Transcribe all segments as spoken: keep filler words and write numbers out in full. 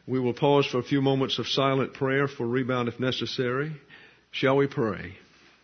We will pause for a few moments of silent prayer for rebound if necessary. Shall we pray?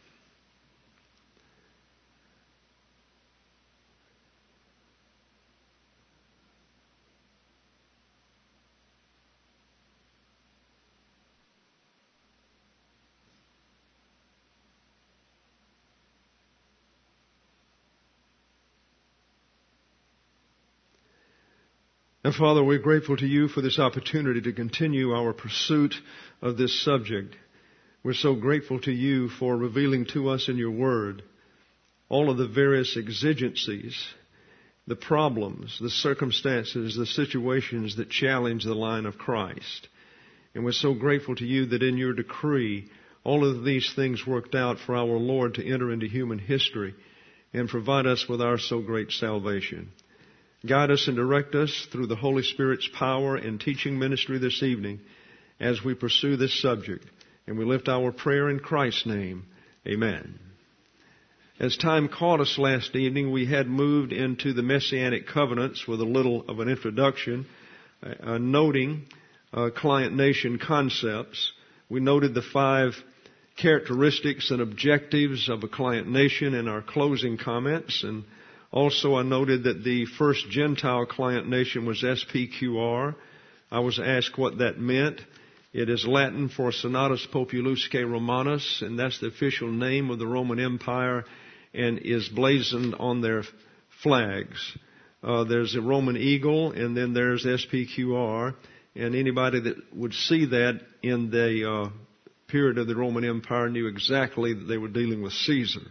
And Father, we're grateful to you for this opportunity to continue our pursuit of this subject. We're so grateful to you for revealing to us in your word all of the various exigencies, the problems, the circumstances, the situations that challenge the line of Christ. And we're so grateful to you that in your decree, all of these things worked out for our Lord to enter into human history and provide us with our so great salvation. Guide us and direct us through the Holy Spirit's power and teaching ministry this evening as we pursue this subject. And we lift our prayer in Christ's name. Amen. As time caught us last evening, we had moved into the Messianic covenants with a little of an introduction, uh, noting uh, client-nation concepts. We noted the five characteristics and objectives of a client nation in our closing comments, and also, I noted that the first Gentile client nation was S P Q R. I was asked what that meant. It is Latin for Senatus Populusque Romanus, and that's the official name of the Roman Empire and is blazoned on their flags. Uh, there's a Roman eagle, and then there's S P Q R, and anybody that would see that in the uh, period of the Roman Empire knew exactly that they were dealing with Caesar.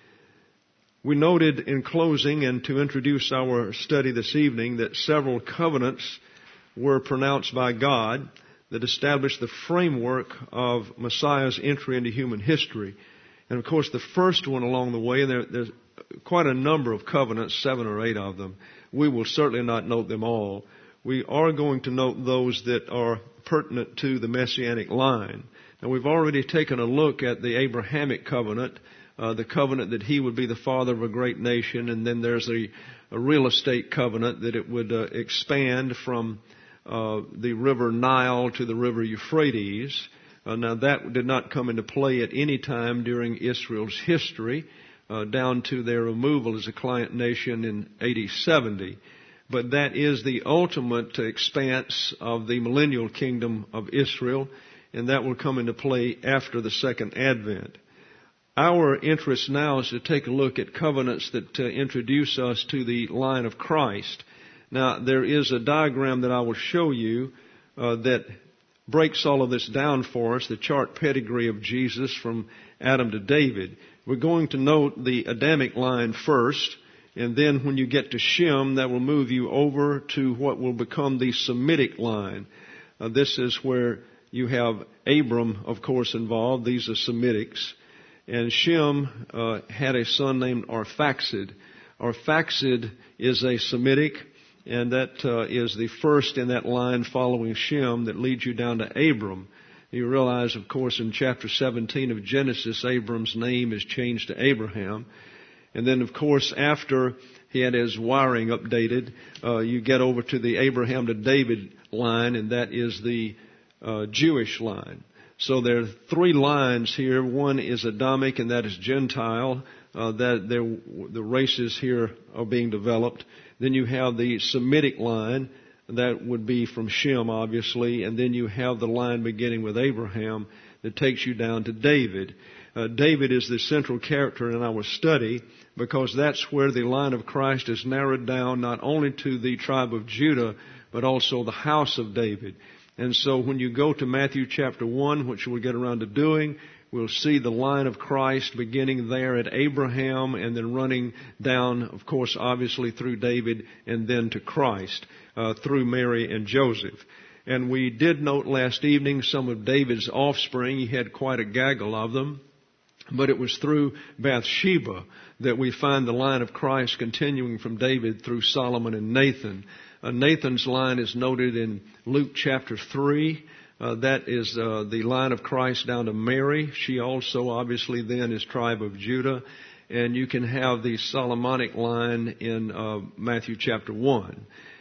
We noted in closing and to introduce our study this evening that several covenants were pronounced by God that established the framework of Messiah's entry into human history. And of course the first one along the way, and there, there's quite a number of covenants, seven or eight of them. We will certainly not note them all. We are going to note those that are pertinent to the Messianic line. Now we've already taken a look at the Abrahamic covenant, Uh, the covenant that he would be the father of a great nation, and then there's a, a real estate covenant that it would uh, expand from uh, the river Nile to the river Euphrates. Uh, now that did not come into play at any time during Israel's history, uh, down to their removal as a client nation in A D seventy. But that is the ultimate expanse of the millennial kingdom of Israel, and that will come into play after the second advent. Our interest now is to take a look at covenants that uh, introduce us to the line of Christ. Now, there is a diagram that I will show you uh, that breaks all of this down for us, the chart pedigree of Jesus from Adam to David. We're going to note the Adamic line first, and then when you get to Shem, that will move you over to what will become the Semitic line. Uh, this is where you have Abram, of course, involved. These are Semitics. And Shem uh, had a son named Arphaxad. Arphaxad is a Semitic, and that uh, is the first in that line following Shem that leads you down to Abram. You realize, of course, in chapter seventeen of Genesis, Abram's name is changed to Abraham. And then, of course, after he had his wiring updated, uh, you get over to the Abraham to David line, and that is the uh, Jewish line. So there are three lines here. One is Adamic, and that is Gentile. Uh, that the races here are being developed. Then you have the Semitic line. That would be from Shem, obviously. And then you have the line beginning with Abraham that takes you down to David. Uh, David is the central character in our study because that's where the line of Christ is narrowed down not only to the tribe of Judah, but also the house of David. And so when you go to Matthew chapter one, which we'll get around to doing, we'll see the line of Christ beginning there at Abraham and then running down, of course, obviously through David and then to Christ, uh, through Mary and Joseph. And we did note last evening some of David's offspring. He had quite a gaggle of them. But it was through Bathsheba that we find the line of Christ continuing from David through Solomon and Nathan. Uh, Nathan's line is noted in Luke chapter three. Uh, that is uh, the line of Christ down to Mary. She also obviously then is tribe of Judah. And you can have the Solomonic line in uh, Matthew chapter one.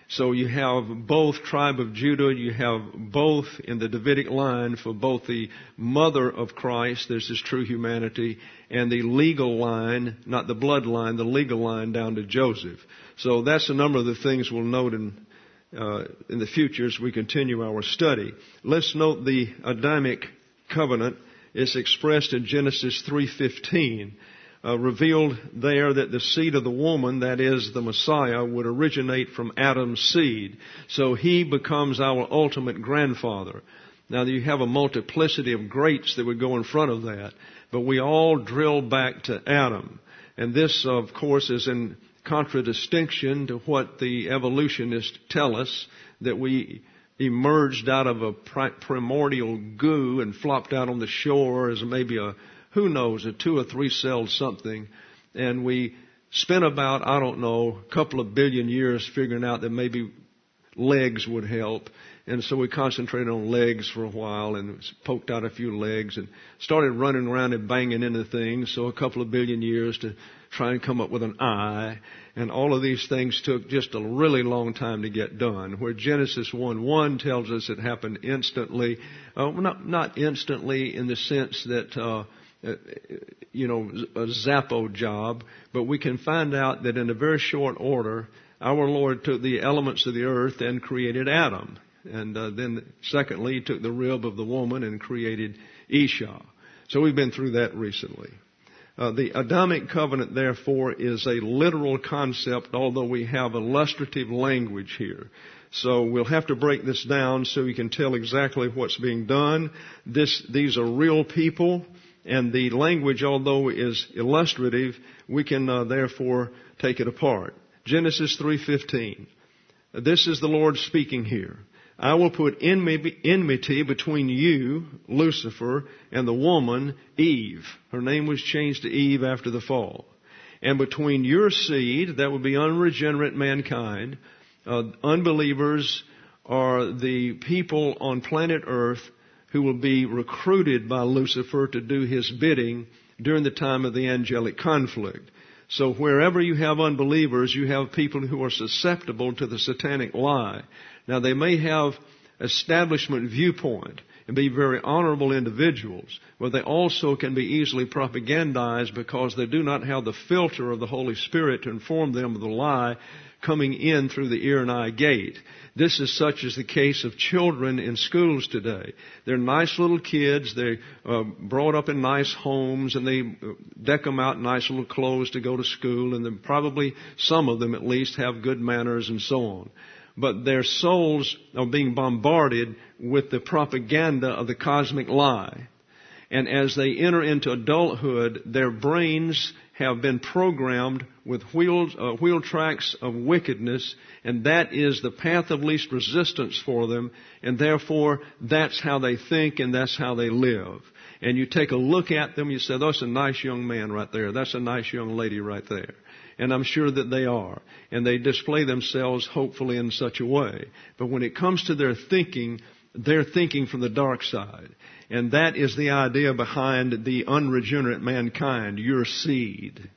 So you have both tribe of Judah, you have both in the Davidic line for both the mother of Christ, there's his true humanity, and the legal line, not the bloodline, the legal line down to Joseph. So that's a number of the things we'll note in, uh, in the future as we continue our study. Let's note the Adamic covenant is expressed in Genesis three fifteen. Uh, revealed there that the seed of the woman, that is the Messiah, would originate from Adam's seed. So he becomes our ultimate grandfather. Now you have a multiplicity of greats that would go in front of that, but we all drill back to Adam. And this, of course, is in contradistinction to what the evolutionists tell us, that we emerged out of a primordial goo and flopped out on the shore as maybe a who knows, a two or three celled something. And we spent about, I don't know, a couple of billion years figuring out that maybe legs would help. And so we concentrated on legs for a while and poked out a few legs and started running around and banging into things. So a couple of billion years to try and come up with an eye. And all of these things took just a really long time to get done. Where Genesis one one tells us it happened instantly. Uh, not, not instantly in the sense that, uh, Uh, you know, a Zappo job, but we can find out that in a very short order, our Lord took the elements of the earth and created Adam. And uh, then secondly, he took the rib of the woman and created Esau. So we've been through that recently. Uh, the Adamic covenant, therefore, is a literal concept, although we have illustrative language here. So we'll have to break this down so you can tell exactly what's being done. This, these are real people. And the language, although is illustrative, we can uh, therefore take it apart. Genesis three fifteen. This is the Lord speaking here. I will put enmity between you, Lucifer, and the woman, Eve. Her name was changed to Eve after the fall. And between your seed, that would be unregenerate mankind, uh, unbelievers are the people on planet Earth who will be recruited by Lucifer to do his bidding during the time of the angelic conflict. So wherever you have unbelievers, you have people who are susceptible to the satanic lie. Now they may have establishment viewpoint and be very honorable individuals, but they also can be easily propagandized because they do not have the filter of the Holy Spirit to inform them of the lie coming in through the ear and eye gate. This is such as the case of children in schools today. They're nice little kids. They're uh, brought up in nice homes, and they deck them out in nice little clothes to go to school, and then probably some of them at least have good manners and so on. But their souls are being bombarded with the propaganda of the cosmic lie. And as they enter into adulthood, their brains have been programmed with wheels, uh, wheel tracks of wickedness, and that is the path of least resistance for them, and therefore that's how they think and that's how they live. And you take a look at them, you say, that's a nice young man right there, that's a nice young lady right there. And I'm sure that they are. And they display themselves hopefully in such a way. But when it comes to their thinking, they're thinking from the dark side. And that is the idea behind the unregenerate mankind, your seed.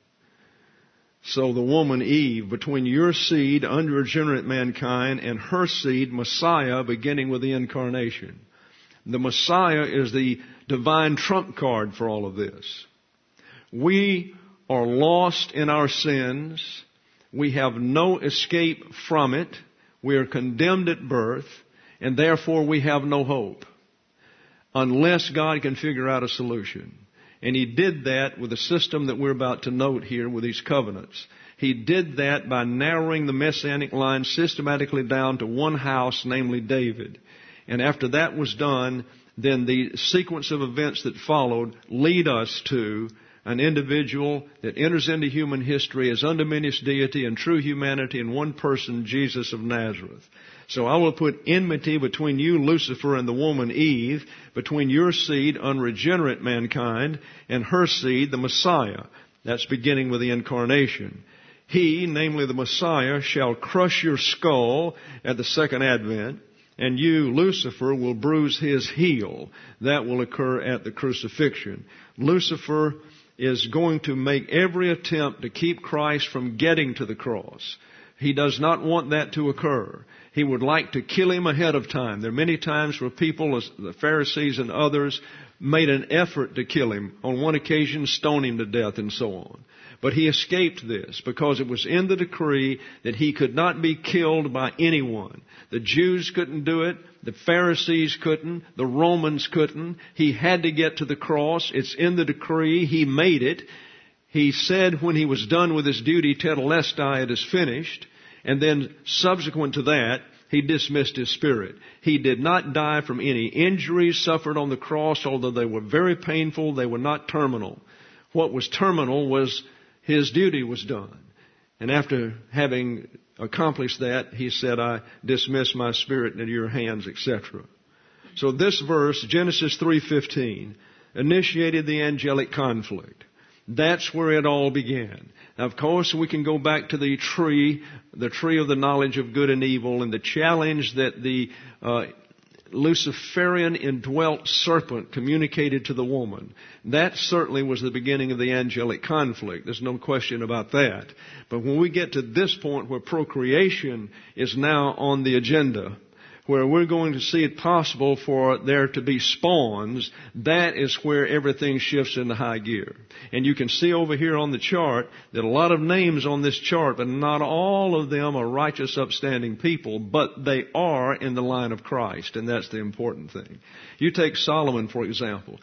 So the woman Eve, between your seed, unregenerate mankind, and her seed, Messiah, beginning with the incarnation. The Messiah is the divine trump card for all of this. We are lost in our sins. We have no escape from it. We are condemned at birth, and therefore we have no hope unless God can figure out a solution. And He did that with the system that we're about to note here with these covenants. He did that by narrowing the Messianic line systematically down to one house, namely David. And after that was done, then the sequence of events that followed lead us to an individual that enters into human history as undiminished deity and true humanity in one person, Jesus of Nazareth. So I will put enmity between you, Lucifer, and the woman Eve, between your seed, unregenerate mankind, and her seed, the Messiah. That's beginning with the incarnation. He, namely the Messiah, shall crush your skull at the second advent, and you, Lucifer, will bruise his heel. That will occur at the crucifixion. Lucifer is going to make every attempt to keep Christ from getting to the cross. He does not want that to occur. He would like to kill him ahead of time. There are many times where people, as the Pharisees and others, made an effort to kill him. On one occasion, stone him to death and so on. But he escaped this because it was in the decree that he could not be killed by anyone. The Jews couldn't do it. The Pharisees couldn't. The Romans couldn't. He had to get to the cross. It's in the decree. He made it. He said when he was done with his duty, Tetelestai, it is finished. And then subsequent to that, he dismissed his spirit. He did not die from any injuries suffered on the cross, although they were very painful. They were not terminal. What was terminal was his duty was done. And after having accomplished that, he said, I dismiss my spirit into your hands, et cetera. So this verse, Genesis three fifteen, initiated the angelic conflict. That's where it all began. Now, of course, we can go back to the tree, the tree of the knowledge of good and evil, and the challenge that the uh, Luciferian indwelt serpent communicated to the woman. That certainly was the beginning of the angelic conflict. There's no question about that. But when we get to this point where procreation is now on the agenda, where we're going to see it possible for there to be spawns, that is where everything shifts into high gear. And you can see over here on the chart that a lot of names on this chart, but not all of them are righteous, upstanding people, but they are in the line of Christ, and that's the important thing. You take Solomon, for example.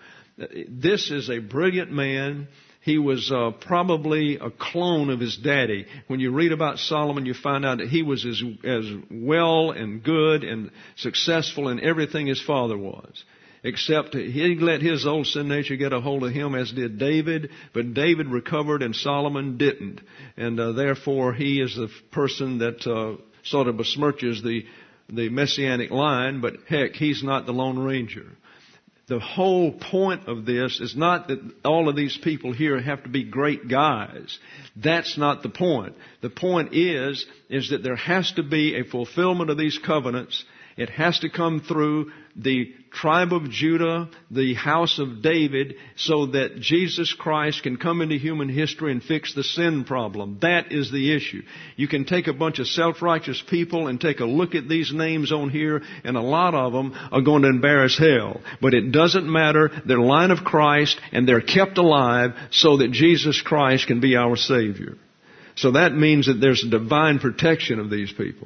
This is a brilliant man. He was uh, probably a clone of his daddy. When you read about Solomon, you find out that he was as, as well and good and successful in everything his father was. Except he let his old sin nature get a hold of him, as did David. But David recovered and Solomon didn't. And uh, therefore he is the person that uh, sort of besmirches the, the messianic line. But heck, he's not the Lone Ranger. The whole point of this is not that all of these people here have to be great guys. That's not the point. The point is, is that there has to be a fulfillment of these covenants. It has to come through the tribe of Judah, the house of David, so that Jesus Christ can come into human history and fix the sin problem. That is the issue. You can take a bunch of self-righteous people and take a look at these names on here, and a lot of them are going to embarrass hell. But it doesn't matter. They're line of Christ, and they're kept alive so that Jesus Christ can be our Savior. So that means that there's a divine protection of these people.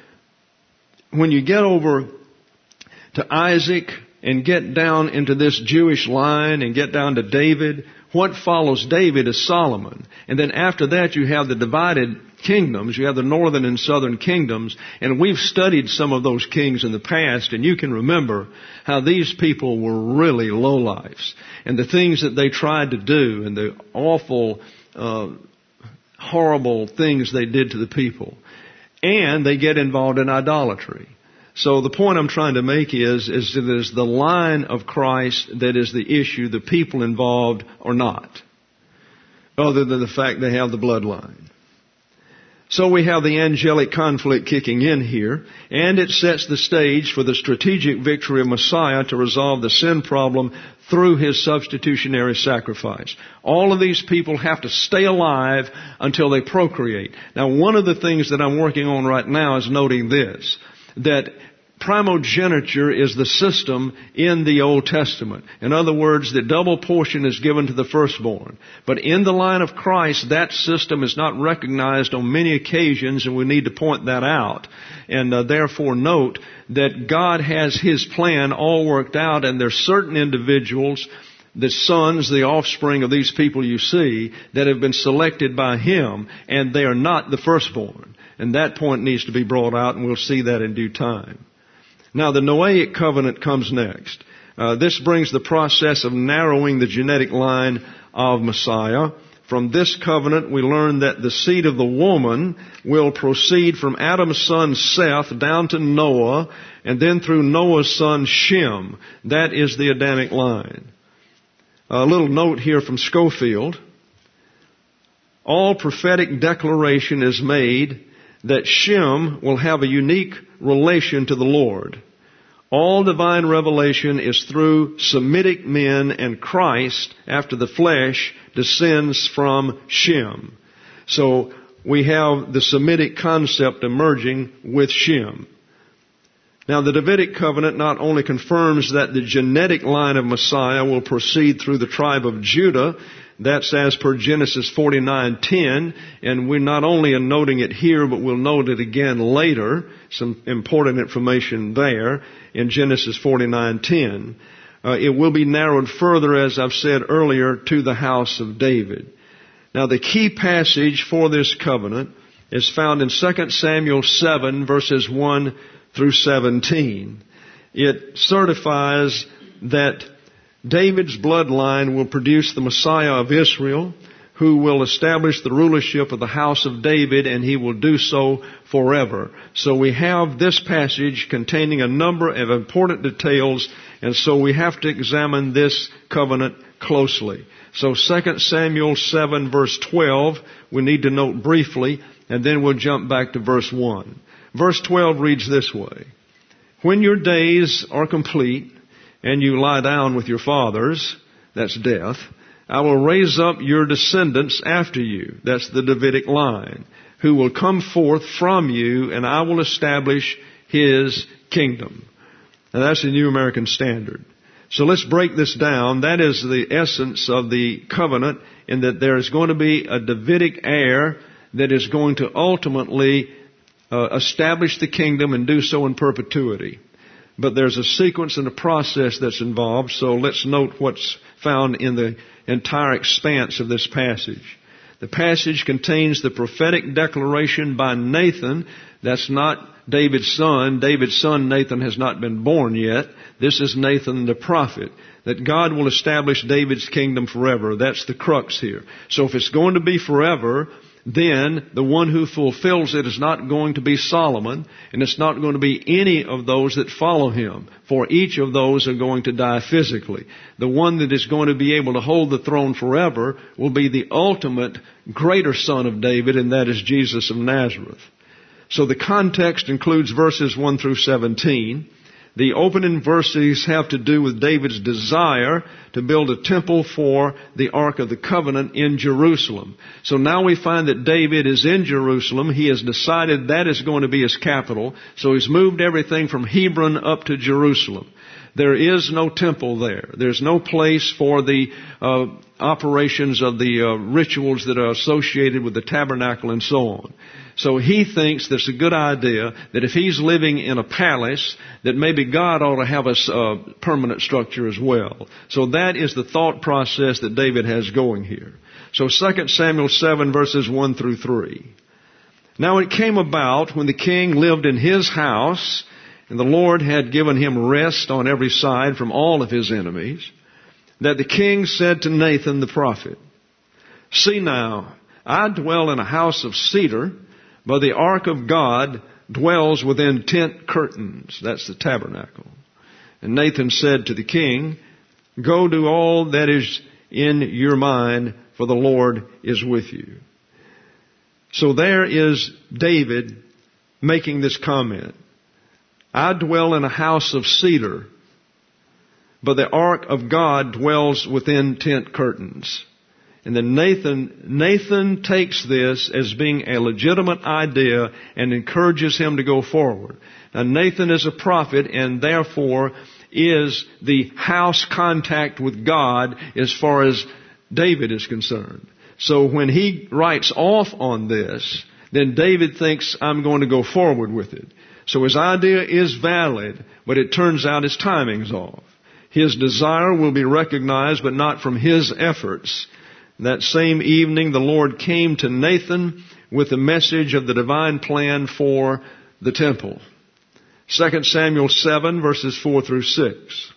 When you get over to Isaac and get down into this Jewish line and get down to David, what follows David is Solomon. And then after that you have the divided kingdoms. You have the northern and southern kingdoms. And we've studied some of those kings in the past, and you can remember how these people were really lowlifes. And the things that they tried to do and the awful, uh, horrible things they did to the people. And they get involved in idolatry. So the point I'm trying to make is, is that it is the line of Christ that is the issue. The people involved are not. Other than the fact they have the bloodline. So we have the angelic conflict kicking in here, and it sets the stage for the strategic victory of Messiah to resolve the sin problem through His substitutionary sacrifice. All of these people have to stay alive until they procreate. Now, one of the things that I'm working on right now is noting this, that primogeniture is the system in the Old Testament. In other words, the double portion is given to the firstborn. But in the line of Christ, that system is not recognized on many occasions, and we need to point that out. And uh, therefore note that God has His plan all worked out, and there's certain individuals, the sons, the offspring of these people you see, that have been selected by Him, and they are not the firstborn. And that point needs to be brought out, and we'll see that in due time. Now, the Noahic covenant comes next. Uh, this brings the process of narrowing the genetic line of Messiah. From this covenant, we learn that the seed of the woman will proceed from Adam's son Seth down to Noah, and then through Noah's son Shem. That is the Adamic line. A little note here from Schofield. All prophetic declaration is made that Shem will have a unique relation to the Lord. All divine revelation is through Semitic men, and Christ, after the flesh, descends from Shem. So we have the Semitic concept emerging with Shem. Now, the Davidic covenant not only confirms that the genetic line of Messiah will proceed through the tribe of Judah, that's as per Genesis forty-nine ten, and we're not only noting it here, but we'll note it again later, some important information there in Genesis forty-nine ten. Uh, it will be narrowed further, as I've said earlier, to the house of David. Now, the key passage for this covenant is found in Second Samuel seven, verses one through seventeen. It certifies that David's bloodline will produce the Messiah of Israel, who will establish the rulership of the house of David, and he will do so forever. So we have this passage containing a number of important details, and so we have to examine this covenant closely. So Second Samuel seven, verse twelve, we need to note briefly, and then we'll jump back to verse one. Verse twelve reads this way: "When your days are complete, and you lie down with your fathers," that's death, "I will raise up your descendants after you," that's the Davidic line, "who will come forth from you, and I will establish his kingdom." Now that's the New American Standard. So let's break this down. That is the essence of the covenant, in that there is going to be a Davidic heir that is going to ultimately uh, establish the kingdom and do so in perpetuity. But there's a sequence and a process that's involved, so let's note what's found in the entire expanse of this passage. The passage contains the prophetic declaration by Nathan. That's not David's son. David's son Nathan has not been born yet. This is Nathan the prophet, that God will establish David's kingdom forever. That's the crux here. So if it's going to be forever, then the one who fulfills it is not going to be Solomon, and it's not going to be any of those that follow him, for each of those are going to die physically. The one that is going to be able to hold the throne forever will be the ultimate greater son of David, and that is Jesus of Nazareth. So the context includes verses one through seventeen. The opening verses have to do with David's desire to build a temple for the Ark of the Covenant in Jerusalem. So now we find that David is in Jerusalem. He has decided that is going to be his capital. So he's moved everything from Hebron up to Jerusalem. There is no temple there. There's no place for the uh, operations of the uh, rituals that are associated with the tabernacle and so on. So he thinks that's a good idea, that if he's living in a palace, that maybe God ought to have a uh, permanent structure as well. So that is the thought process that David has going here. So Second Samuel seven, verses one through three. "Now it came about, when the king lived in his house, and the Lord had given him rest on every side from all of his enemies, that the king said to Nathan the prophet, 'See now, I dwell in a house of cedar, but the ark of God dwells within tent curtains.'" That's the tabernacle. "And Nathan said to the king, 'Go do all that is in your mind, for the Lord is with you.'" So there is David making this comment. "I dwell in a house of cedar, but the ark of God dwells within tent curtains." And then Nathan, Nathan takes this as being a legitimate idea and encourages him to go forward. Now Nathan is a prophet, and therefore is the house contact with God as far as David is concerned. So when he writes off on this, then David thinks, I'm going to go forward with it. So his idea is valid, but it turns out his timing's off. His desire will be recognized, but not from his efforts. That same evening, the Lord came to Nathan with the message of the divine plan for the temple. Second Samuel seven, verses four through six.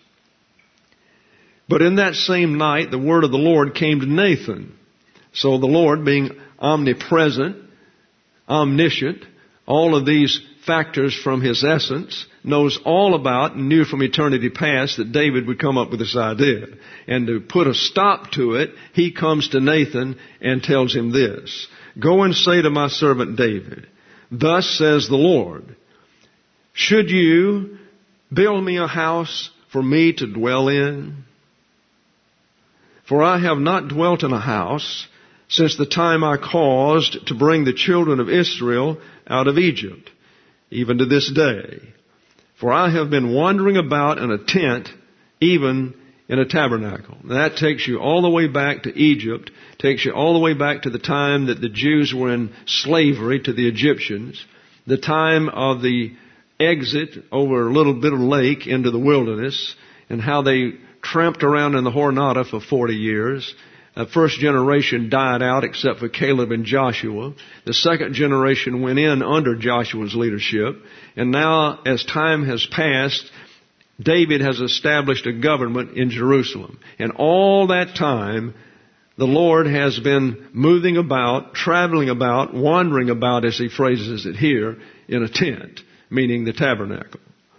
"But in that same night, the word of the Lord came to Nathan." So the Lord, being omnipresent, omniscient, all of these factors from his essence, knows all about and knew from eternity past that David would come up with this idea. And to put a stop to it, he comes to Nathan and tells him this: "Go and say to my servant David, 'Thus says the Lord, should you build me a house for me to dwell in? For I have not dwelt in a house, since the time I caused to bring the children of Israel out of Egypt, even to this day. For I have been wandering about in a tent, even in a tabernacle. And that takes you all the way back to Egypt, takes you all the way back to the time that the Jews were in slavery to the Egyptians, the time of the exit over a little bit of lake into the wilderness, and how they tramped around in the Jornada for forty years. The first generation died out except for Caleb and Joshua. The second generation went in under Joshua's leadership. And now, as time has passed, David has established a government in Jerusalem. And all that time, the Lord has been moving about, traveling about, wandering about, as he phrases it here, in a tent, meaning the tabernacle.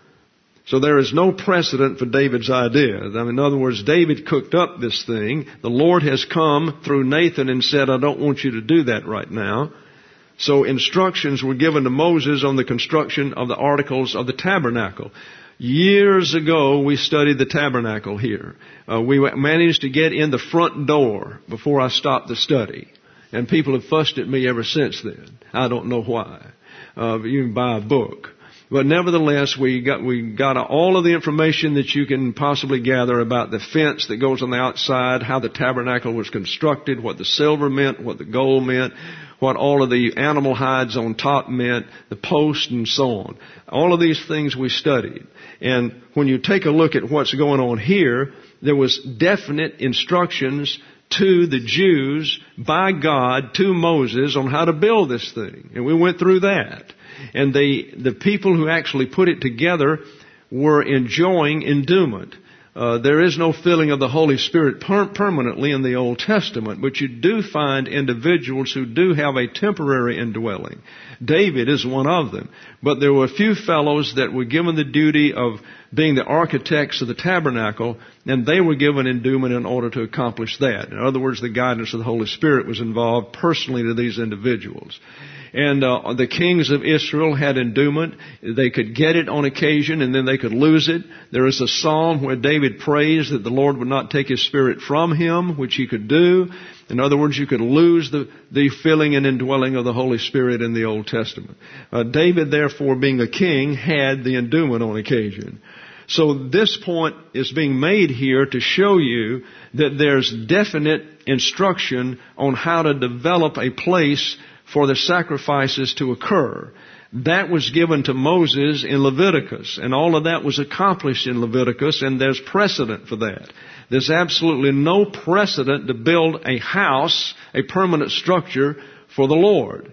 So there is no precedent for David's idea. I mean, in other words, David cooked up this thing. The Lord has come through Nathan and said, I don't want you to do that right now. So instructions were given to Moses on the construction of the articles of the tabernacle. Years ago, we studied the tabernacle here. Uh, we managed to get in the front door before I stopped the study. And people have fussed at me ever since then. I don't know why. Uh, you can buy a book. But nevertheless, we got, we got all of the information that you can possibly gather about the fence that goes on the outside, how the tabernacle was constructed, what the silver meant, what the gold meant, what all of the animal hides on top meant, the post and so on. All of these things we studied. And when you take a look at what's going on here, there was definite instructions to the Jews by God to Moses on how to build this thing. And we went through that. And they, the people who actually put it together were enjoying endowment. Uh, there is no filling of the Holy Spirit per- permanently in the Old Testament, but you do find individuals who do have a temporary indwelling. David is one of them. But there were a few fellows that were given the duty of being the architects of the tabernacle, and they were given endowment in order to accomplish that. In other words, the guidance of the Holy Spirit was involved personally to these individuals. And uh, the kings of Israel had endowment. They could get it on occasion and then they could lose it. There is a psalm where David prays that the Lord would not take his spirit from him, which he could do. In other words, you could lose the, the filling and indwelling of the Holy Spirit in the Old Testament. Uh, David, therefore, being a king, had the endowment on occasion. So this point is being made here to show you that there's definite instruction on how to develop a place for the sacrifices to occur. That was given to Moses in Leviticus, and all of that was accomplished in Leviticus, and there's precedent for that. There's absolutely no precedent to build a house, a permanent structure for the Lord.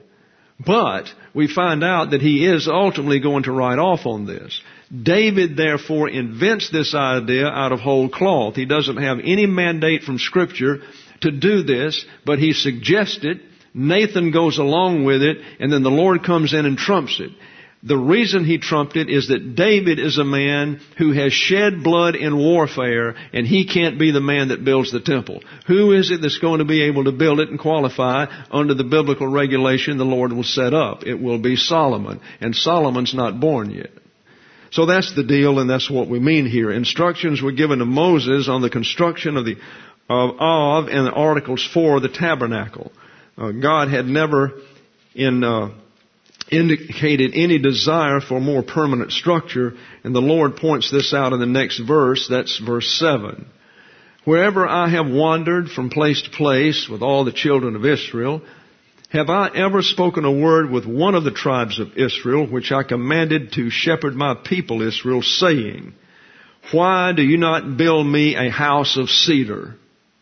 But we find out that he is ultimately going to write off on this. David, therefore, invents this idea out of whole cloth. He doesn't have any mandate from Scripture to do this, but he suggests it. Nathan goes along with it, and then the Lord comes in and trumps it. The reason he trumped it is that David is a man who has shed blood in warfare, and he can't be the man that builds the temple. Who is it that's going to be able to build it and qualify under the biblical regulation the Lord will set up? It will be Solomon, and Solomon's not born yet. So that's the deal, and that's what we mean here. Instructions were given to Moses on the construction of the of, of and the articles for the tabernacle. Uh, God had never in, uh, indicated any desire for a more permanent structure, and the Lord points this out in the next verse. That's verse seven. Wherever I have wandered from place to place with all the children of Israel, have I ever spoken a word with one of the tribes of Israel, which I commanded to shepherd my people Israel, saying, why do you not build me a house of cedar?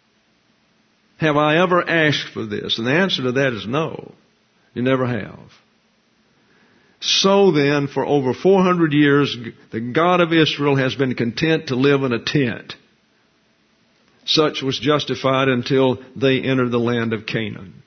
Have I ever asked for this? And the answer to that is no. You never have. So then, for over four hundred years, the God of Israel has been content to live in a tent. Such was justified until they entered the land of Canaan.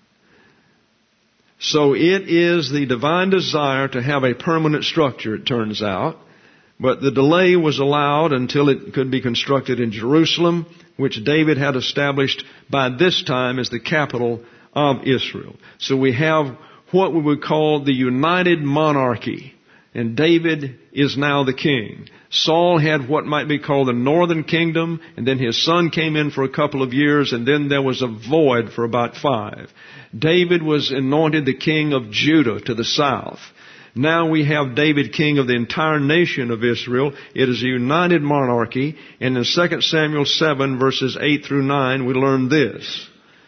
So it is the divine desire to have a permanent structure, it turns out. But the delay was allowed until it could be constructed in Jerusalem, which David had established by this time as the capital of Israel. So we have what we would call the united monarchy, and David is now the king. Saul had what might be called the northern kingdom, and then his son came in for a couple of years, and then there was a void for about five. David was anointed the king of Judah to the south. Now we have David king of the entire nation of Israel. It is a united monarchy, and in Second Samuel seven, verses eight through nine, we learn this.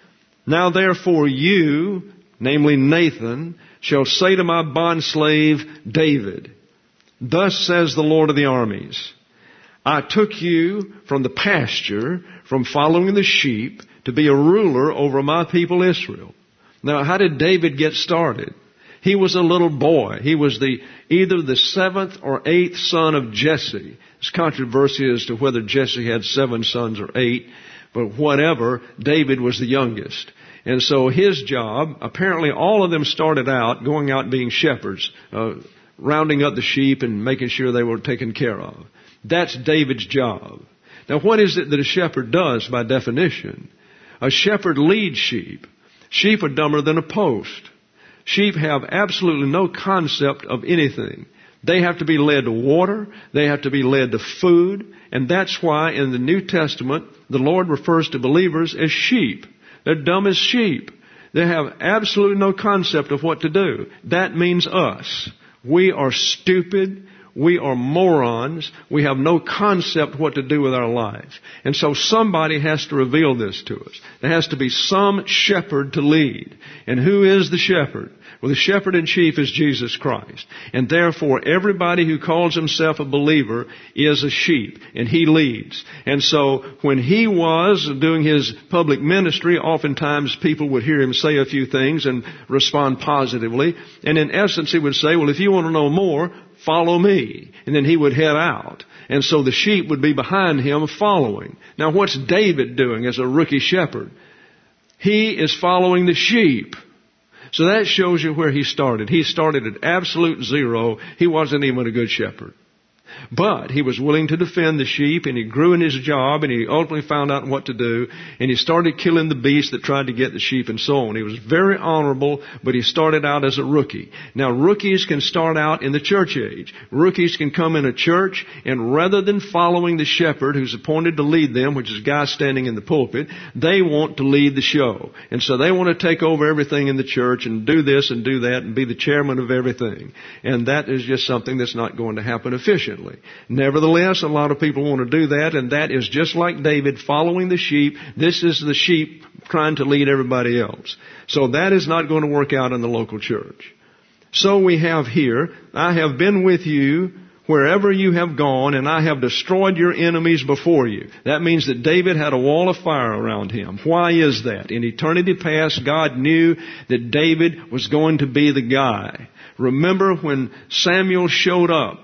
Now therefore you, namely Nathan, shall say to my bondslave David, Thus says the Lord of the armies, I took you from the pasture, from following the sheep, to be a ruler over my people Israel. Now, how did David get started? He was a little boy. He was the either the seventh or eighth son of Jesse. There's controversy as to whether Jesse had seven sons or eight, but whatever, David was the youngest. And so his job, apparently all of them started out going out being shepherds, uh, rounding up the sheep and making sure they were taken care of. That's David's job. Now, what is it that a shepherd does by definition? A shepherd leads sheep. Sheep are dumber than a post. Sheep have absolutely no concept of anything. They have to be led to water. They have to be led to food. And that's why in the New Testament, the Lord refers to believers as sheep. They're dumb as sheep. They have absolutely no concept of what to do. That means us. We are stupid. We are morons. We have no concept what to do with our lives. And so somebody has to reveal this to us. There has to be some shepherd to lead. And who is the shepherd? Well, the shepherd in chief is Jesus Christ. And therefore, everybody who calls himself a believer is a sheep, and he leads. And so, when he was doing his public ministry, oftentimes people would hear him say a few things and respond positively. And in essence, he would say, well, if you want to know more, follow me. And then he would head out. And so the sheep would be behind him following. Now, what's David doing as a rookie shepherd? He is following the sheep. So that shows you where he started. He started at absolute zero. He wasn't even a good shepherd. But he was willing to defend the sheep, and he grew in his job, and he ultimately found out what to do, and he started killing the beasts that tried to get the sheep and so on. He was very honorable, but he started out as a rookie. Now, rookies can start out in the church age. Rookies can come in a church, and rather than following the shepherd who's appointed to lead them, which is a guy standing in the pulpit, they want to lead the show. And so they want to take over everything in the church and do this and do that and be the chairman of everything. And that is just something that's not going to happen efficiently. Nevertheless, a lot of people want to do that, and that is just like David following the sheep. This is the sheep trying to lead everybody else. So that is not going to work out in the local church. So we have here, I have been with you wherever you have gone, and I have destroyed your enemies before you. That means that David had a wall of fire around him. Why is that? In eternity past, God knew that David was going to be the guy. Remember when Samuel showed up,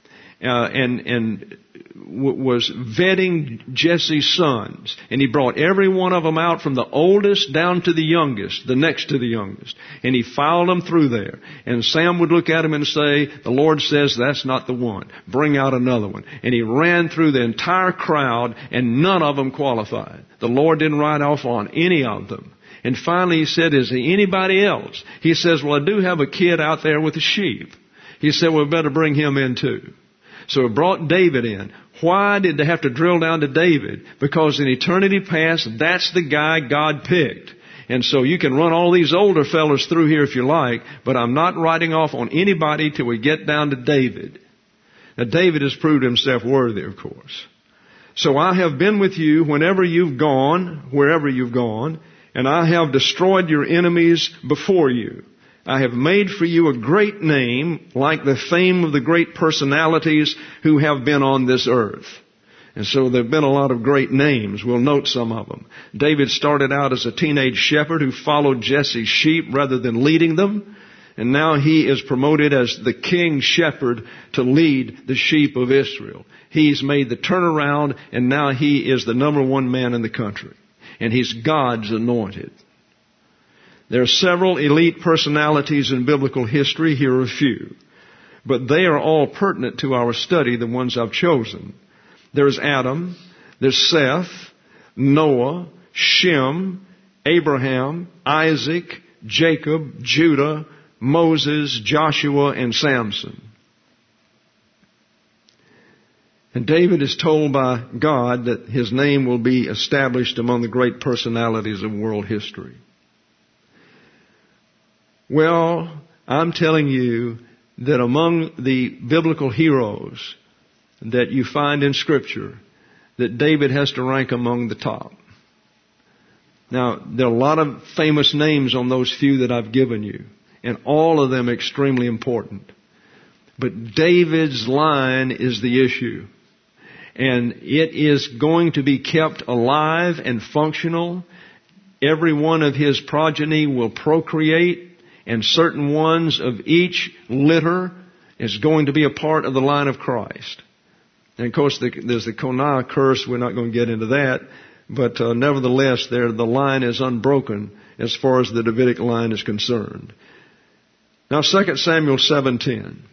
Uh, and and w- was vetting Jesse's sons. And he brought every one of them out from the oldest down to the youngest, the next to the youngest. And he filed them through there. And Sam would look at him and say, the Lord says that's not the one. Bring out another one. And he ran through the entire crowd, and none of them qualified. The Lord didn't write off on any of them. And finally he said, is there anybody else? He says, well, I do have a kid out there with the sheep. He said, well, we better bring him in too. So it brought David in. Why did they have to drill down to David? Because in eternity past, that's the guy God picked. And so you can run all these older fellas through here if you like, but I'm not writing off on anybody till we get down to David. Now, David has proved himself worthy, of course. So I have been with you whenever you've gone, wherever you've gone, and I have destroyed your enemies before you. I have made for you a great name, like the fame of the great personalities who have been on this earth. And so there have been a lot of great names. We'll note some of them. David started out as a teenage shepherd who followed Jesse's sheep rather than leading them. And now he is promoted as the king shepherd to lead the sheep of Israel. He's made the turnaround, and now he is the number one man in the country. And he's God's anointed. There are several elite personalities in biblical history. Here are a few. But they are all pertinent to our study, the ones I've chosen. There's Adam, there's Seth, Noah, Shem, Abraham, Isaac, Jacob, Judah, Moses, Joshua, and Samson. And David is told by God that his name will be established among the great personalities of world history. Well, I'm telling you that among the biblical heroes that you find in Scripture, that David has to rank among the top. Now, there are a lot of famous names on those few that I've given you, and all of them extremely important. But David's line is the issue. And it is going to be kept alive and functional. Every one of his progeny will procreate, and certain ones of each litter is going to be a part of the line of Christ. And of course, the, there's the Konah curse. We're not going to get into that. But uh, nevertheless, there the line is unbroken as far as the Davidic line is concerned. Now, Second Samuel seven ten.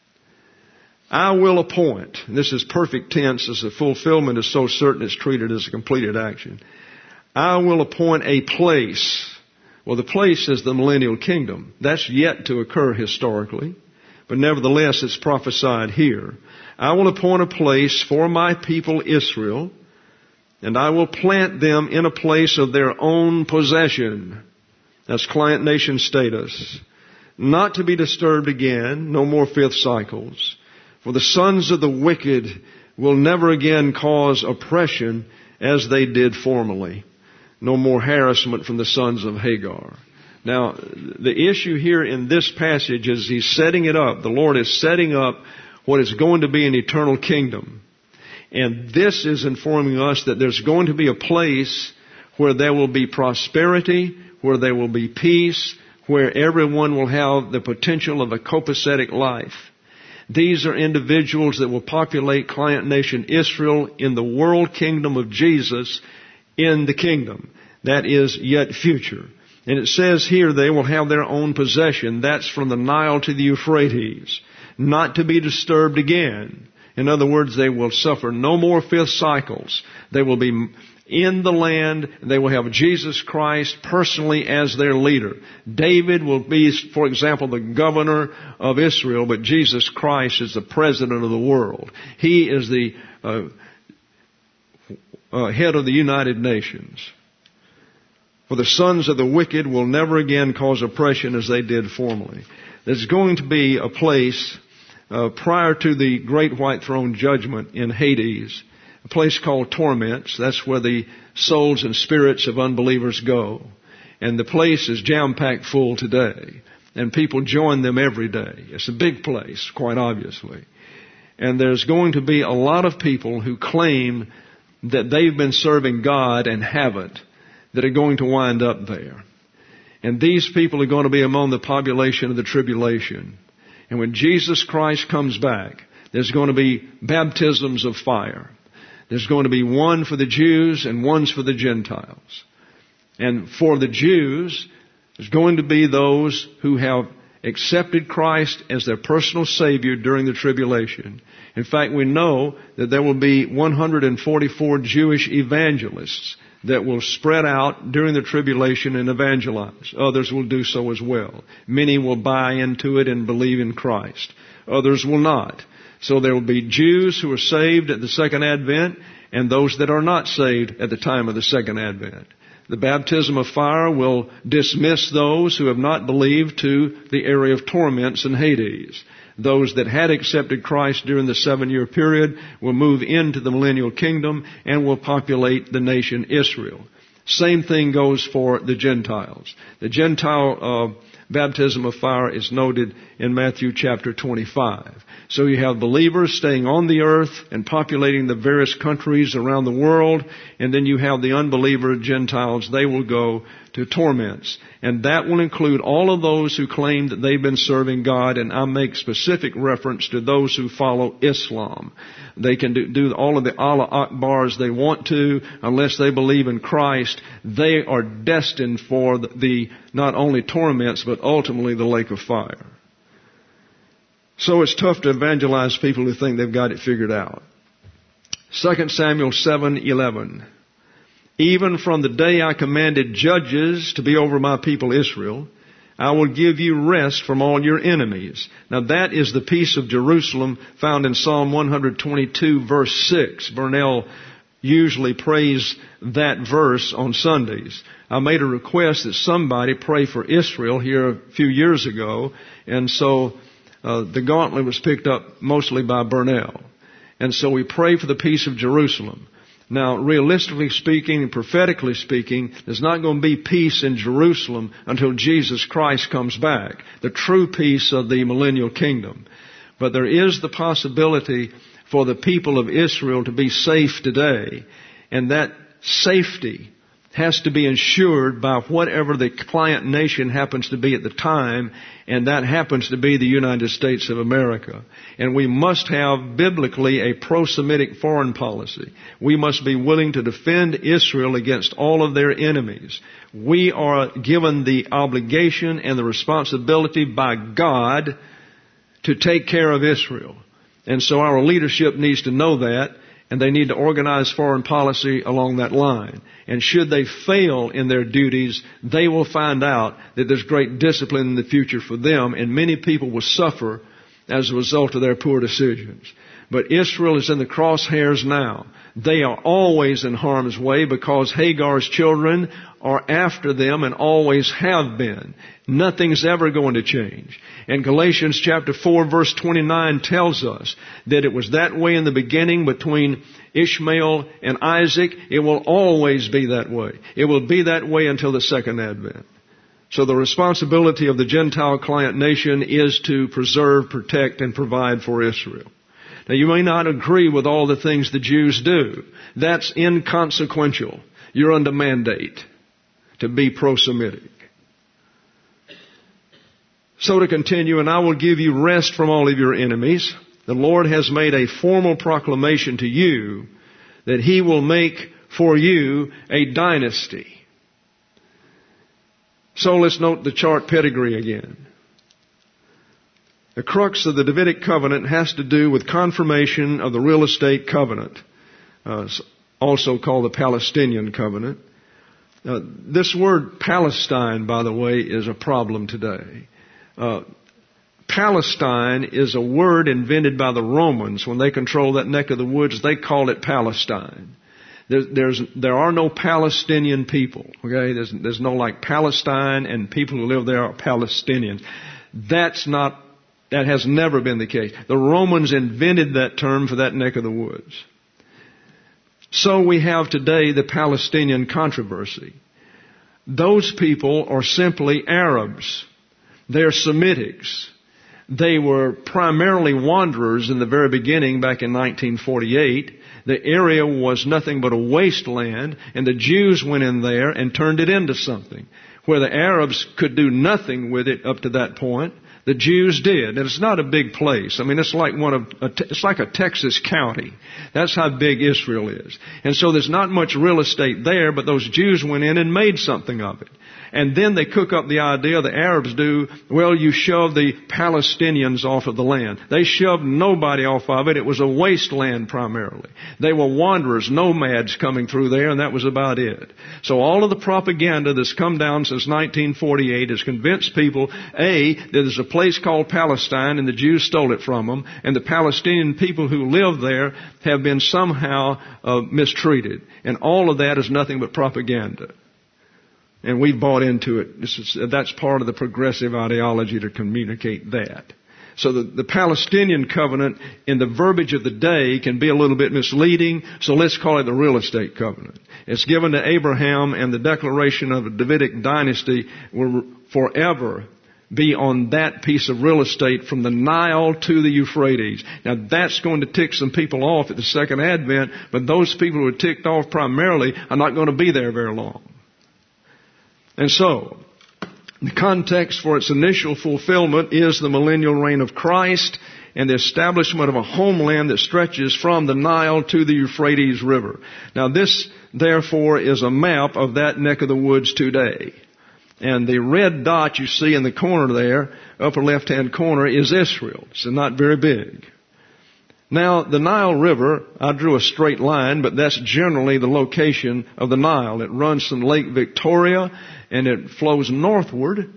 I will appoint. This is perfect tense, as the fulfillment is so certain it's treated as a completed action. I will appoint a place. Well, the place is the millennial kingdom. That's yet to occur historically. But nevertheless, it's prophesied here. I will appoint a place for my people Israel, and I will plant them in a place of their own possession. That's client nation status. Not to be disturbed again, no more fifth cycles. For the sons of the wicked will never again cause oppression as they did formerly. No more harassment from the sons of Hagar. Now, the issue here in this passage is he's setting it up. The Lord is setting up what is going to be an eternal kingdom. And this is informing us that there's going to be a place where there will be prosperity, where there will be peace, where everyone will have the potential of a copacetic life. These are individuals that will populate client nation Israel in the world kingdom of Jesus in the kingdom. That is yet future. And it says here they will have their own possession. That's from the Nile to the Euphrates. Not to be disturbed again. In other words, they will suffer no more fifth cycles. They will be in the land. They will have Jesus Christ personally as their leader. David will be, for example, the governor of Israel, but Jesus Christ is the president of the world. He is the uh, uh, head of the United Nations. For the sons of the wicked will never again cause oppression as they did formerly. There's going to be a place uh, prior to the great white throne judgment in Hades, a place called torments. That's where the souls and spirits of unbelievers go. And the place is jam-packed full today. And people join them every day. It's a big place, quite obviously. And there's going to be a lot of people who claim that they've been serving God and haven't, that are going to wind up there. And these people are going to be among the population of the tribulation. And when Jesus Christ comes back, there's going to be baptisms of fire. There's going to be one for the Jews and one's for the Gentiles. And for the Jews, there's going to be those who have accepted Christ as their personal Savior during the tribulation. In fact, we know that there will be one hundred forty-four Jewish evangelists that will spread out during the tribulation and evangelize. Others will do so as well. Many will buy into it and believe in Christ. Others will not. So there will be Jews who are saved at the second advent and those that are not saved at the time of the second advent. The baptism of fire will dismiss those who have not believed to the area of torments in Hades. Those that had accepted Christ during the seven-year period will move into the millennial kingdom and will populate the nation Israel. Same thing goes for the Gentiles. The Gentile uh, baptism of fire is noted in Matthew chapter twenty-five. So you have believers staying on the earth and populating the various countries around the world, and then you have the unbeliever Gentiles. They will go to torments. And that will include all of those who claim that they've been serving God, and I make specific reference to those who follow Islam. They can do, do all of the Allah Akbars they want to, unless they believe in Christ. They are destined for the, the not only torments, but ultimately the lake of fire. So it's tough to evangelize people who think they've got it figured out. Second Samuel seven eleven. Even from the day I commanded judges to be over my people Israel, I will give you rest from all your enemies. Now that is the peace of Jerusalem found in Psalm one twenty-two verse six. Burnell usually prays that verse on Sundays. I made a request that somebody pray for Israel here a few years ago, and so uh, the gauntlet was picked up mostly by Burnell. And so we pray for the peace of Jerusalem. Now, realistically speaking and prophetically speaking, there's not going to be peace in Jerusalem until Jesus Christ comes back, the true peace of the millennial kingdom. But there is the possibility for the people of Israel to be safe today, and that safety has to be ensured by whatever the client nation happens to be at the time, and that happens to be the United States of America. And we must have biblically a pro-Semitic foreign policy. We must be willing to defend Israel against all of their enemies. We are given the obligation and the responsibility by God to take care of Israel. And so our leadership needs to know that, and they need to organize foreign policy along that line. And should they fail in their duties, they will find out that there's great discipline in the future for them, and many people will suffer as a result of their poor decisions. But Israel is in the crosshairs now. They are always in harm's way because Hagar's children are after them and always have been. Nothing's ever going to change. And Galatians chapter four verse twenty-nine tells us that it was that way in the beginning between Ishmael and Isaac. It will always be that way. It will be that way until the second advent. So the responsibility of the Gentile client nation is to preserve, protect, and provide for Israel. Now, you may not agree with all the things the Jews do. That's inconsequential. You're under mandate to be pro-Semitic. So to continue, and I will give you rest from all of your enemies. The Lord has made a formal proclamation to you that He will make for you a dynasty. So let's note the chart pedigree again. The crux of the Davidic covenant has to do with confirmation of the real estate covenant, uh, also called the Palestinian covenant. Uh, this word Palestine, by the way, is a problem today. Uh, Palestine is a word invented by the Romans. When they controlled that neck of the woods, they called it Palestine. There, there's, there are no Palestinian people, okay? There's, there's no like Palestine and people who live there are Palestinians. That's not That has never been the case. The Romans invented that term for that neck of the woods. So we have today the Palestinian controversy. Those people are simply Arabs. They're Semitics. They were primarily wanderers in the very beginning back in nineteen forty-eight. The area was nothing but a wasteland, and the Jews went in there and turned it into something. Where the Arabs could do nothing with it up to that point, the Jews did. And it's not a big place. I mean, it's like one of, a, it's like a Texas county. That's how big Israel is. And so there's not much real estate there, but those Jews went in and made something of it. And then they cook up the idea, the Arabs do, well, you shove the Palestinians off of the land. They shoved nobody off of it. It was a wasteland primarily. They were wanderers, nomads coming through there, and that was about it. So all of the propaganda that's come down since nineteen forty-eight has convinced people, A, that there's a place called Palestine and the Jews stole it from them, and the Palestinian people who live there have been somehow uh, mistreated. And all of that is nothing but propaganda. And we've bought into it. This is, that's part of the progressive ideology to communicate that. So the, the Palestinian covenant in the verbiage of the day can be a little bit misleading, so let's call it the real estate covenant. It's given to Abraham, and the declaration of a Davidic dynasty will forever be on that piece of real estate from the Nile to the Euphrates. Now that's going to tick some people off at the second advent, but those people who are ticked off primarily are not going to be there very long. And so, the context for its initial fulfillment is the millennial reign of Christ and the establishment of a homeland that stretches from the Nile to the Euphrates River. Now this, therefore, is a map of that neck of the woods today. And the red dot you see in the corner there, upper left-hand corner, is Israel. It's not very big. Now, the Nile River, I drew a straight line, but that's generally the location of the Nile. It runs from Lake Victoria, and it flows northward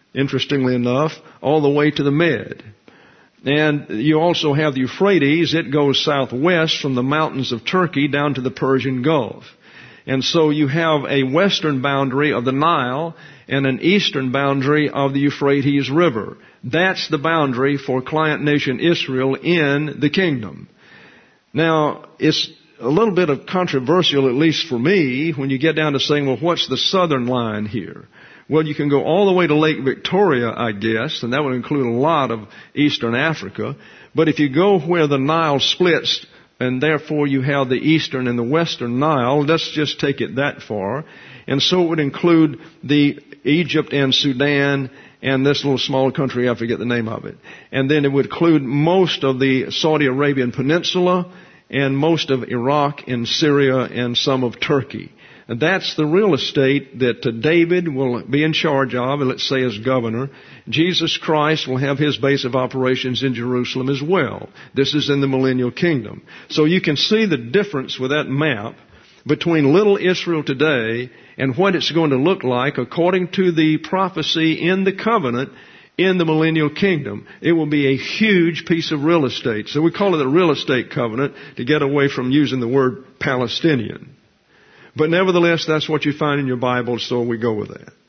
interestingly enough, all the way to the Med. And you also have the Euphrates. It goes southwest from the mountains of Turkey down to the Persian Gulf. And so you have a western boundary of the Nile and an eastern boundary of the Euphrates River. That's the boundary for client nation Israel in the kingdom. Now, it's a little bit of controversial, at least for me, when you get down to saying, well, what's the southern line here? Well, you can go all the way to Lake Victoria, I guess, and that would include a lot of eastern Africa. But if you go where the Nile splits, and therefore you have the eastern and the western Nile, let's just take it that far. And so it would include the Egypt and Sudan and this little small country, I forget the name of it. And then it would include most of the Saudi Arabian Peninsula and most of Iraq and Syria and some of Turkey. And that's the real estate that uh, David will be in charge of, let's say as governor. Jesus Christ will have his base of operations in Jerusalem as well. This is in the millennial kingdom. So you can see the difference with that map between little Israel today and what it's going to look like according to the prophecy in the covenant in the millennial kingdom. It will be a huge piece of real estate. So we call it a real estate covenant to get away from using the word Palestinian. But nevertheless, that's what you find in your Bible, so we go with that.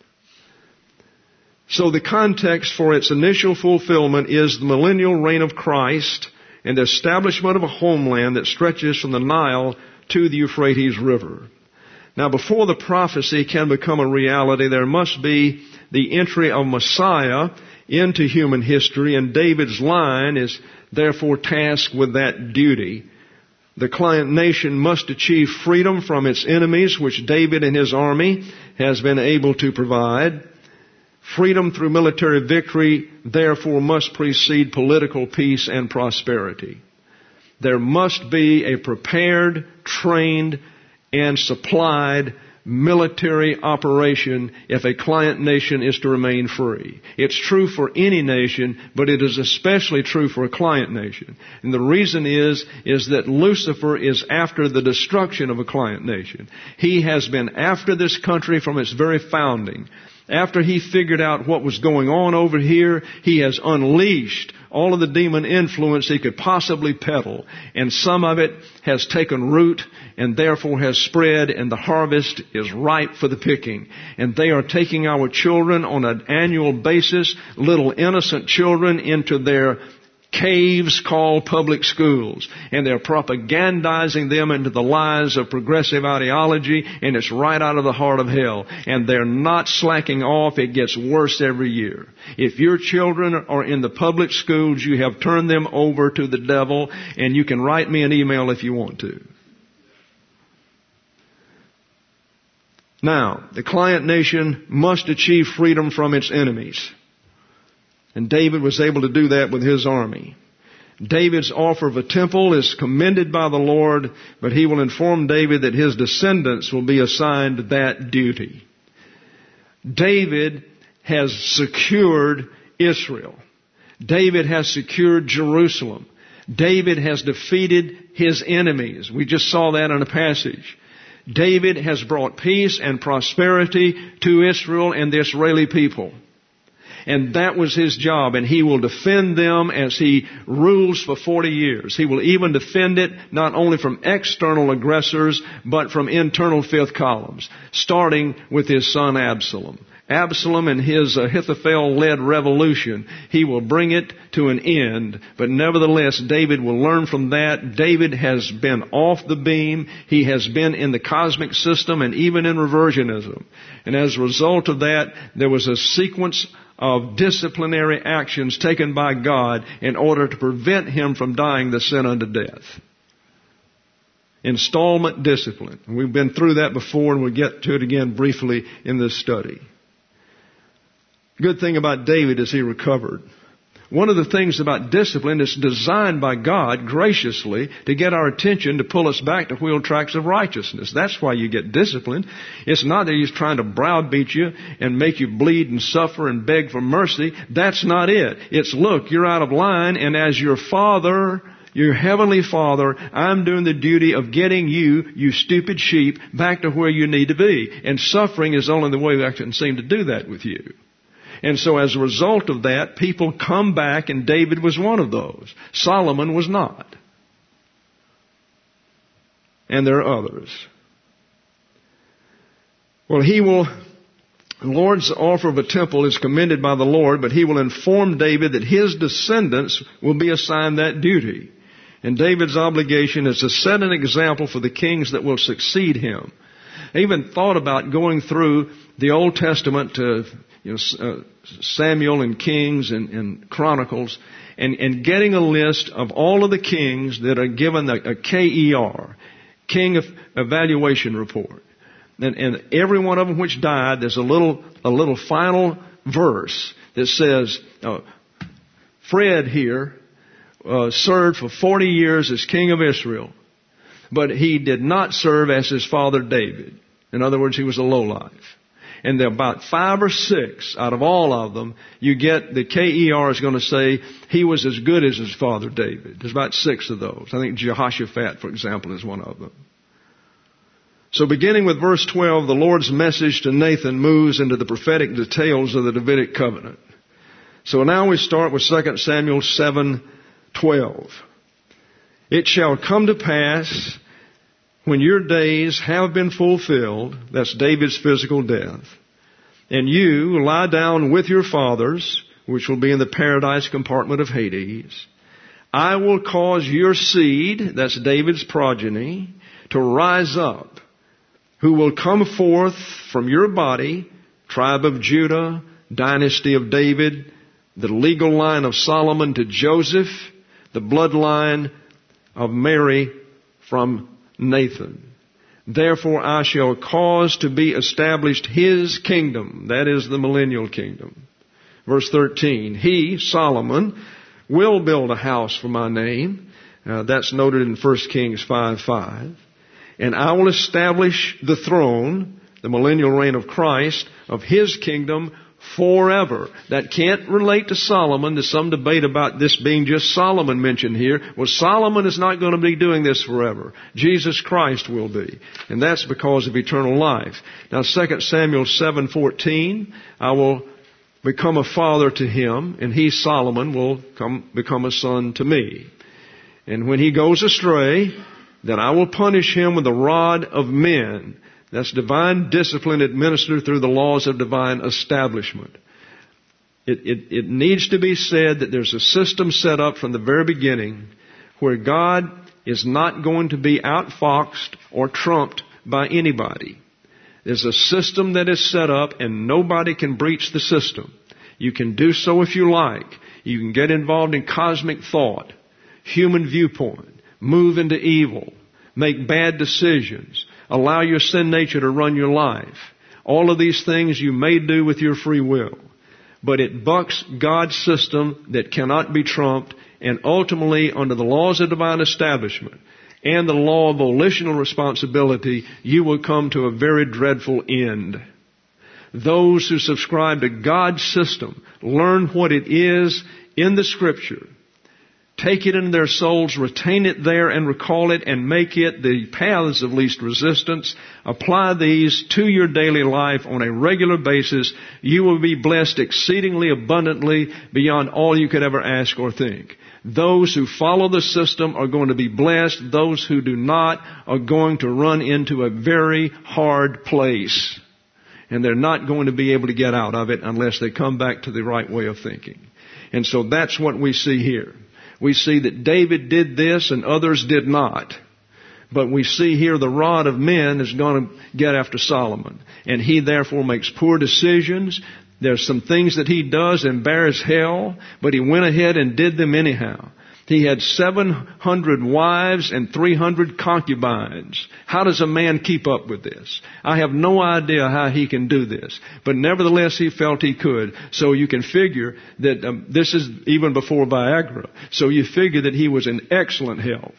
So the context for its initial fulfillment is the millennial reign of Christ and the establishment of a homeland that stretches from the Nile to the Euphrates River. Now, before the prophecy can become a reality, there must be the entry of Messiah into human history, and David's line is therefore tasked with that duty. The client nation must achieve freedom from its enemies, which David and his army has been able to provide. Freedom through military victory, therefore, must precede political peace and prosperity. There must be a prepared, trained, and supplied military operation if a client nation is to remain free. It's true for any nation, but it is especially true for a client nation. And the reason is, is that Lucifer is after the destruction of a client nation. He has been after this country from its very founding. After he figured out what was going on over here, he has unleashed all of the demon influence he could possibly peddle. And some of it has taken root and therefore has spread, and the harvest is ripe for the picking. And they are taking our children on an annual basis, little innocent children, into their caves called public schools, and they're propagandizing them into the lies of progressive ideology, and it's right out of the heart of hell. And they're not slacking off. It gets worse every year. If your children are in the public schools, you have turned them over to the devil, and you can write me an email if you want to. Now, the client nation must achieve freedom from its enemies. And David was able to do that with his army. David's offer of a temple is commended by the Lord, but he will inform David that his descendants will be assigned that duty. David has secured Israel. David has secured Jerusalem. David has defeated his enemies. We just saw that in a passage. David has brought peace and prosperity to Israel and the Israeli people. And that was his job, and he will defend them as he rules for forty years. He will even defend it not only from external aggressors, but from internal fifth columns, starting with his son Absalom. Absalom and his Ahithophel-led revolution, he will bring it to an end. But nevertheless, David will learn from that. David has been off the beam. He has been in the cosmic system and even in reversionism. And as a result of that, there was a sequence of disciplinary actions taken by God in order to prevent him from dying the sin unto death. Installment discipline. And we've been through that before, and we'll get to it again briefly in this study. Good thing about David is he recovered. One of the things about discipline is designed by God graciously to get our attention, to pull us back to wheel tracks of righteousness. That's why you get disciplined. It's not that He's trying to browbeat you and make you bleed and suffer and beg for mercy. That's not it. It's, look, you're out of line, and as your Father, your Heavenly Father, I'm doing the duty of getting you, you stupid sheep, back to where you need to be. And suffering is only the way I can seem to do that with you. And so as a result of that, people come back, and David was one of those. Solomon was not. And there are others. Well, he will, the Lord's offer of a temple is commended by the Lord, but he will inform David that his descendants will be assigned that duty. And David's obligation is to set an example for the kings that will succeed him. I even thought about going through the Old Testament to, you know, uh, Samuel and Kings and, and Chronicles, and, and getting a list of all of the kings that are given a, a K E R, King Evaluation Report. And, and every one of them which died, there's a little, a little final verse that says, uh, Fred here uh, served for forty years as king of Israel, but he did not serve as his father David. In other words, he was a lowlife. And there are about five or six out of all of them, you get the K E R is going to say he was as good as his father David. There's about six of those. I think Jehoshaphat, for example, is one of them. So beginning with verse twelve, the Lord's message to Nathan moves into the prophetic details of the Davidic covenant. So now we start with Second Samuel seven twelve. It shall come to pass when your days have been fulfilled, that's David's physical death, and you lie down with your fathers, which will be in the paradise compartment of Hades, I will cause your seed, that's David's progeny, to rise up, who will come forth from your body, tribe of Judah, dynasty of David, the legal line of Solomon to Joseph, the bloodline of Mary from Nathan. Therefore I shall cause to be established his kingdom, that is the millennial kingdom. Verse thirteen, he, Solomon, will build a house for my name. Uh, that's noted in First Kings five five. And I will establish the throne, the millennial reign of Christ, of his kingdom forever. That can't relate to Solomon. There's some debate about this being just Solomon mentioned here. Well, Solomon is not going to be doing this forever. Jesus Christ will be. And that's because of eternal life. Now, Second Samuel seven fourteen, I will become a father to him, and he, Solomon, will come become a son to me. And when he goes astray, then I will punish him with the rod of men. That's divine discipline administered through the laws of divine establishment. It, it, it needs to be said that there's a system set up from the very beginning where God is not going to be outfoxed or trumped by anybody. There's a system that is set up and nobody can breach the system. You can do so if you like. You can get involved in cosmic thought, human viewpoint, move into evil, make bad decisions, allow your sin nature to run your life. All of these things you may do with your free will. But it bucks God's system that cannot be trumped, and ultimately, under the laws of divine establishment and the law of volitional responsibility, you will come to a very dreadful end. Those who subscribe to God's system learn what it is in the Scripture, take it in their souls, retain it there, and recall it, and make it the paths of least resistance. Apply these to your daily life on a regular basis. You will be blessed exceedingly abundantly beyond all you could ever ask or think. Those who follow the system are going to be blessed. Those who do not are going to run into a very hard place. And they're not going to be able to get out of it unless they come back to the right way of thinking. And so that's what we see here. We see that David did this and others did not. But we see here the rod of men is going to get after Solomon. And he therefore makes poor decisions. There's some things that he does and bears hell, but he went ahead and did them anyhow. He had seven hundred wives and three hundred concubines. How does a man keep up with this? I have no idea how he can do this. But nevertheless, he felt he could. So you can figure that um, this is even before Viagra. So you figure that he was in excellent health.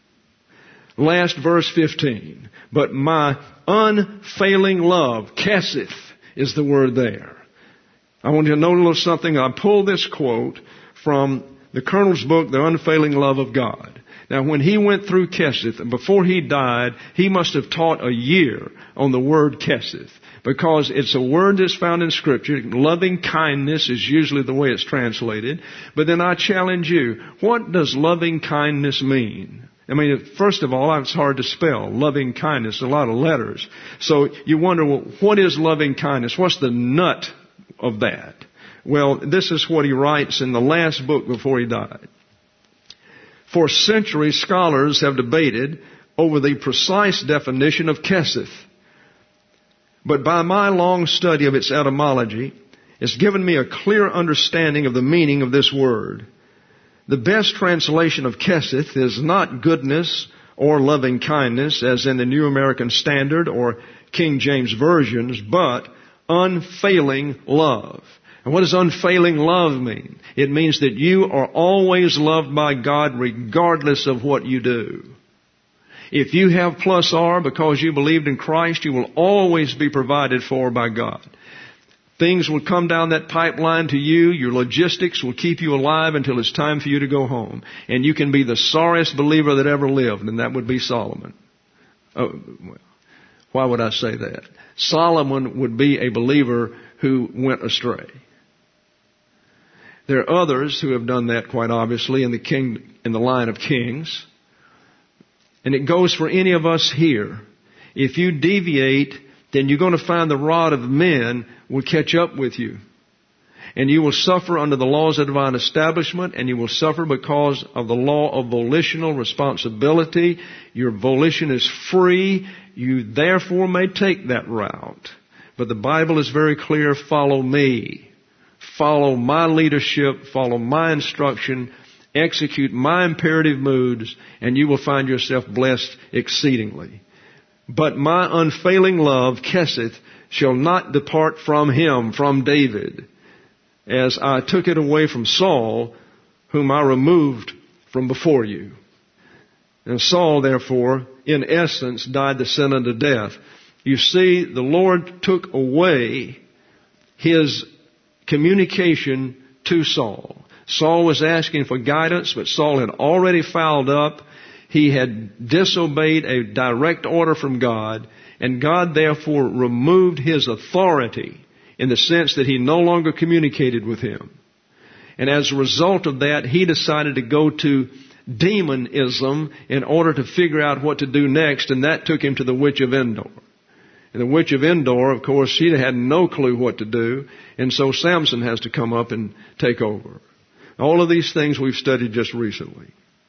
Last verse fifteen. But my unfailing love, keseth, is the word there. I want you to know a little something. I pulled this quote from the Colonel's book, The Unfailing Love of God. Now, when he went through Keseth, before he died, he must have taught a year on the word Keseth, because it's a word that's found in Scripture. Loving kindness is usually the way it's translated. But then I challenge you, what does loving kindness mean? I mean, first of all, it's hard to spell. Loving kindness, a lot of letters. So you wonder, well, what is loving kindness? What's the nut of that? Well, this is what he writes in the last book before he died. For centuries, scholars have debated over the precise definition of Keseth. But by my long study of its etymology, it's given me a clear understanding of the meaning of this word. The best translation of Keseth is not goodness or loving kindness, as in the New American Standard or King James versions, but unfailing love. And what does unfailing love mean? It means that you are always loved by God regardless of what you do. If you have plus R because you believed in Christ, you will always be provided for by God. Things will come down that pipeline to you. Your logistics will keep you alive until it's time for you to go home. And you can be the sorriest believer that ever lived, and that would be Solomon. Oh, well, why would I say that? Solomon would be a believer who went astray. There are others who have done that, quite obviously, in the king, in the line of kings. And it goes for any of us here. If you deviate, then you're going to find the rod of men will catch up with you. And you will suffer under the laws of divine establishment, and you will suffer because of the law of volitional responsibility. Your volition is free. You therefore may take that route. But the Bible is very clear, follow me. Follow my leadership, follow my instruction, execute my imperative moods, and you will find yourself blessed exceedingly. But my unfailing love, Keseth, shall not depart from him, from David, as I took it away from Saul, whom I removed from before you. And Saul, therefore, in essence, died the sin unto death. You see, the Lord took away his communication to Saul. Saul was asking for guidance, but Saul had already fouled up. He had disobeyed a direct order from God, and God therefore removed his authority in the sense that he no longer communicated with him. And as a result of that, he decided to go to demonism in order to figure out what to do next, and that took him to the witch of Endor. And the witch of Endor, of course, she had no clue what to do, and so Samson has to come up and take over. All of these things we've studied just recently.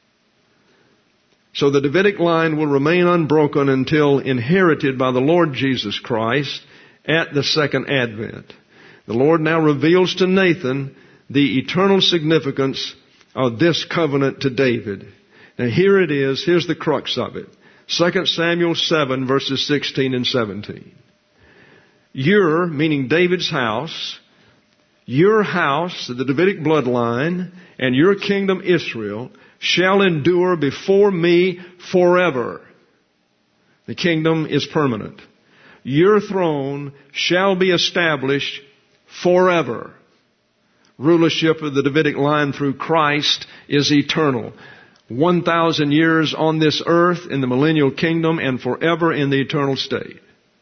So the Davidic line will remain unbroken until inherited by the Lord Jesus Christ at the second advent. The Lord now reveals to Nathan the eternal significance of this covenant to David. Now here it is, here's the crux of it. Second Samuel seven, verses sixteen and seventeen. Your, meaning David's house, your house, the Davidic bloodline, and your kingdom Israel shall endure before me forever. The kingdom is permanent. Your throne shall be established forever. Rulership of the Davidic line through Christ is eternal. One thousand years on this earth in the millennial kingdom and forever in the eternal state.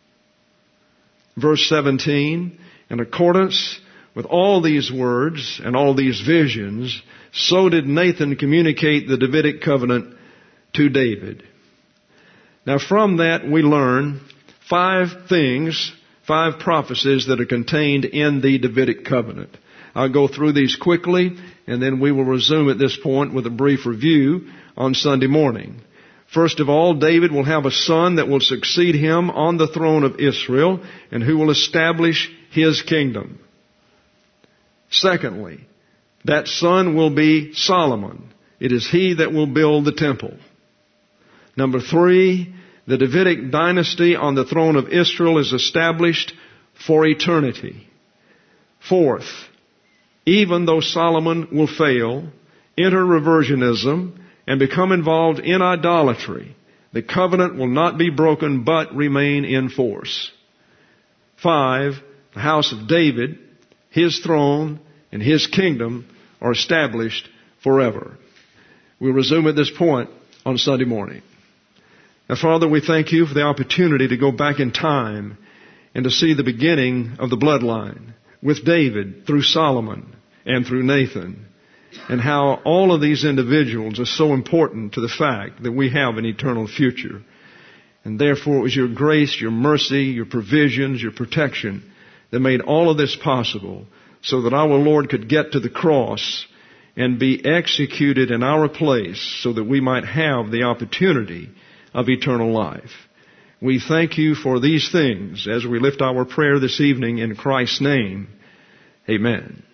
Verse seventeen, in accordance with all these words and all these visions, so did Nathan communicate the Davidic covenant to David. Now from that we learn five things, five prophecies that are contained in the Davidic covenant. I'll go through these quickly, and then we will resume at this point with a brief review on Sunday morning. First of all, David will have a son that will succeed him on the throne of Israel and who will establish his kingdom. Secondly, that son will be Solomon. It is he that will build the temple. Number three, the Davidic dynasty on the throne of Israel is established for eternity. Fourth, even though Solomon will fail, enter reversionism, and become involved in idolatry, the covenant will not be broken but remain in force. Five, the house of David, his throne, and his kingdom are established forever. We'll resume at this point on Sunday morning. Now, Father, we thank you for the opportunity to go back in time and to see the beginning of the bloodline with David through Solomon and through Nathan, and how all of these individuals are so important to the fact that we have an eternal future. And therefore it was your grace, your mercy, your provisions, your protection that made all of this possible so that our Lord could get to the cross and be executed in our place so that we might have the opportunity of eternal life. We thank you for these things as we lift our prayer this evening in Christ's name. Amen.